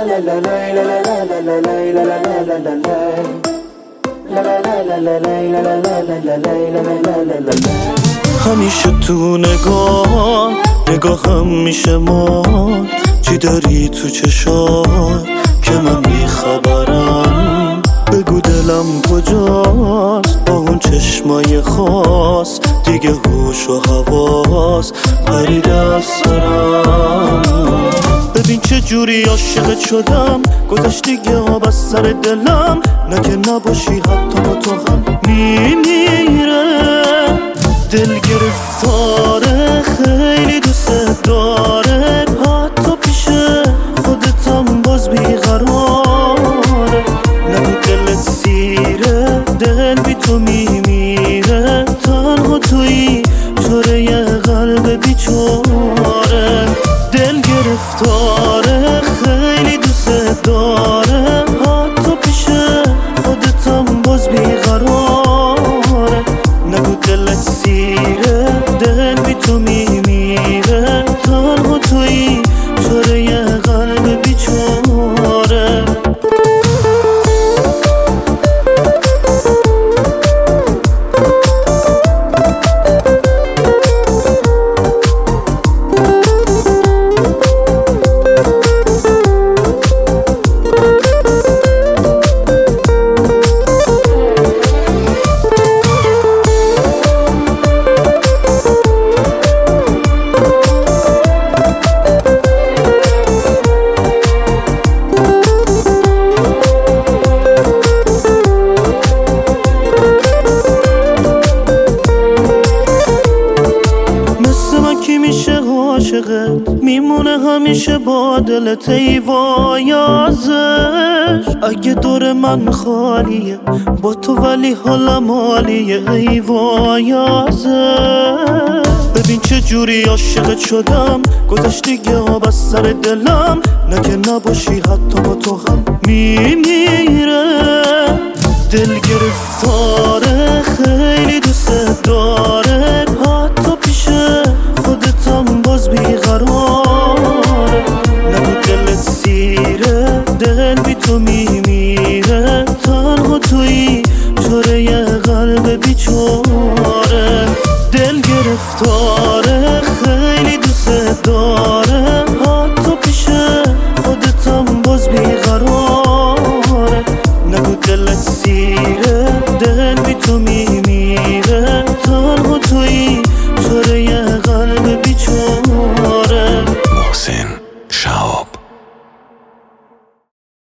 همیشه تو نگاهم میشه مات، چی داری تو چشات که من بیخبرم؟ بگو دلم کجاست با اون چشمای خاص، دیگه هوش و حواس پریده از سرم. ببین چه جوری عاشقت شدم، گذشت دیگه آب از سر دلم، نه که نباشی حتی با تو هم میمیره. دل گرفتاره خیلی دوست داره، حتی پیش خودتم باز بیقراره. نگو دلت سیره، دل بی تو میمیره، تنها تویی چاره یه قلب بیچاره. دل گرفتاره خیلی دوست داره، حتی پیش خودتم باز بیقراره. نگو دلت سیره، دل بی تو میمیره، تنها تویی چاره یه قلب بیچاره. میمونه همیشه با دلت ای وای ازش. اگه دور من خالیه با تو ولی حالم عالیه ای وای ازش. ببین چه جوری عاشقت شدم، گذشت دیگه آب از سر دلم، نه که نباشی حتی با تو هم میمیره. دل گرفتاره خیلی دوست داره، حتی پیش خودتم باز بیقرار.